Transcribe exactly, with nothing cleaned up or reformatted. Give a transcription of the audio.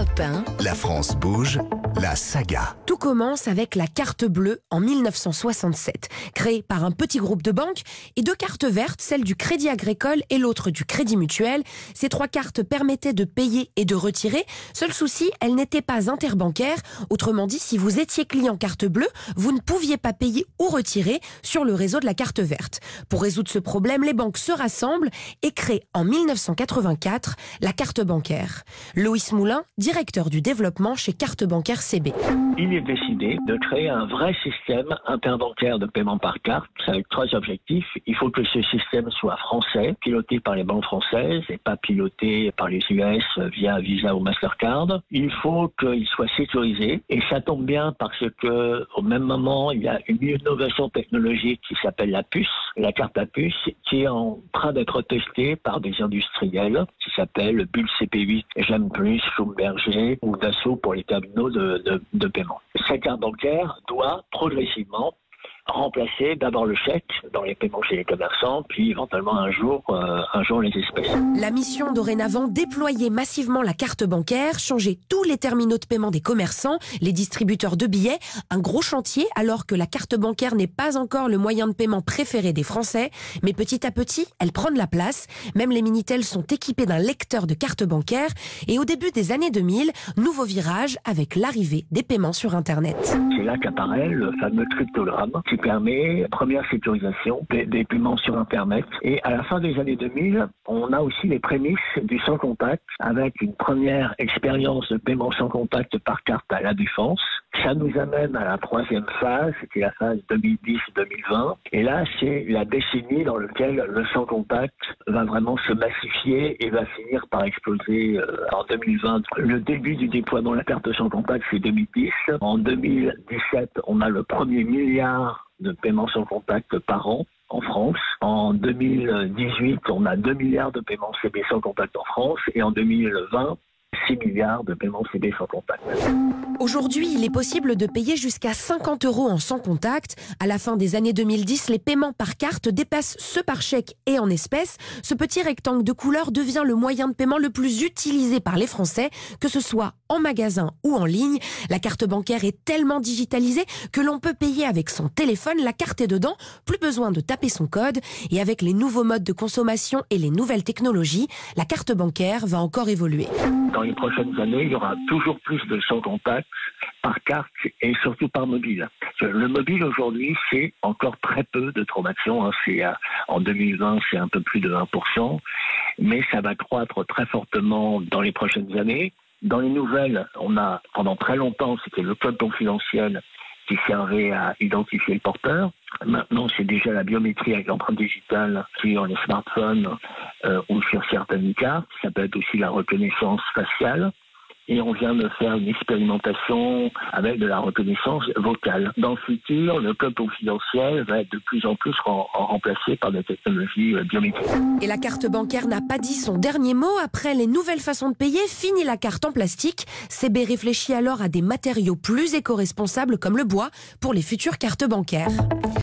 Europe un. La France bouge, la saga. Tout commence avec la carte bleue en mille neuf cent soixante-sept, créée par un petit groupe de banques, et deux cartes vertes, celle du Crédit Agricole et l'autre du Crédit Mutuel. Ces trois cartes permettaient de payer et de retirer. Seul souci, elles n'étaient pas interbancaires. Autrement dit, si vous étiez client carte bleue, vous ne pouviez pas payer ou retirer sur le réseau de la carte verte. Pour résoudre ce problème, les banques se rassemblent et créent en mille neuf cent quatre-vingt-quatre la carte bancaire. Loïs Moulin, directeur du développement chez Carte Bancaire C B. Il est décidé de créer un vrai système interbancaire de paiement par carte avec trois objectifs. Il faut que ce système soit français, piloté par les banques françaises et pas piloté par les U S via Visa ou Mastercard. Il faut qu'il soit sécurisé et ça tombe bien parce que au même moment, il y a une innovation technologique qui s'appelle la puce, la carte à puce, qui est en train d'être testée par des industriels qui s'appellent Bull C P huit, J'aime plus, Schlumberger ou Dassault pour les terminaux de, de, de paiement. Cette carte bancaire doit progressivement remplacer d'abord le chèque dans les paiements chez les commerçants, puis éventuellement un jour, euh, un jour les espèces. La mission dorénavant, déployer massivement la carte bancaire, changer tous les terminaux de paiement des commerçants, les distributeurs de billets, un gros chantier alors que la carte bancaire n'est pas encore le moyen de paiement préféré des Français, mais petit à petit, elle prend de la place. Même les Minitel sont équipés d'un lecteur de carte bancaire et au début des années deux mille, nouveau virage avec l'arrivée des paiements sur Internet. C'est là qu'apparaît le fameux cryptogramme qui permet première sécurisation des, des paiements sur Internet. Et à la fin des années deux mille, on a aussi les prémices du sans contact avec une première expérience de paiement sans contact par carte à La Défense. Ça nous amène à la troisième phase, qui est la phase deux mille dix deux mille vingt. Et là, c'est la décennie dans laquelle le sans contact va vraiment se massifier et va finir par exploser euh, en deux mille vingt. Le début du déploiement de la carte sans contact, c'est deux mille dix. En deux mille dix-sept, on a le premier milliard de paiements sans contact par an en France. En deux mille dix-huit, on a deux milliards de paiements C B sans contact en France. Et en deux mille vingt, six milliards de paiements C B sans contact. Aujourd'hui, il est possible de payer jusqu'à cinquante euros en sans contact. À la fin des années deux mille dix, les paiements par carte dépassent ceux par chèque et en espèces. Ce petit rectangle de couleur devient le moyen de paiement le plus utilisé par les Français, que ce soit en magasin ou en ligne. La carte bancaire est tellement digitalisée que l'on peut payer avec son téléphone, la carte est dedans, plus besoin de taper son code. Et avec les nouveaux modes de consommation et les nouvelles technologies, la carte bancaire va encore évoluer. Dans les prochaines années, il y aura toujours plus de sans contact par carte et surtout par mobile. Le mobile aujourd'hui, c'est encore très peu de transactions. Hein. C'est, euh, en deux mille vingt, c'est un peu plus de vingt pour cent, mais ça va croître très fortement dans les prochaines années. Dans les nouvelles, on a pendant très longtemps, c'était le code confidentiel qui servait à identifier le porteur. Maintenant, c'est déjà la biométrie avec l'empreinte digitale sur les smartphones euh, ou sur certaines cartes. Ça peut être aussi la reconnaissance faciale. Et on vient de faire une expérimentation avec de la reconnaissance vocale. Dans le futur, le code confidentiel va être de plus en plus rem- remplacé par des technologies euh, biométriques. Et la carte bancaire n'a pas dit son dernier mot. Après les nouvelles façons de payer, fini la carte en plastique. C B réfléchit alors à des matériaux plus éco-responsables comme le bois pour les futures cartes bancaires.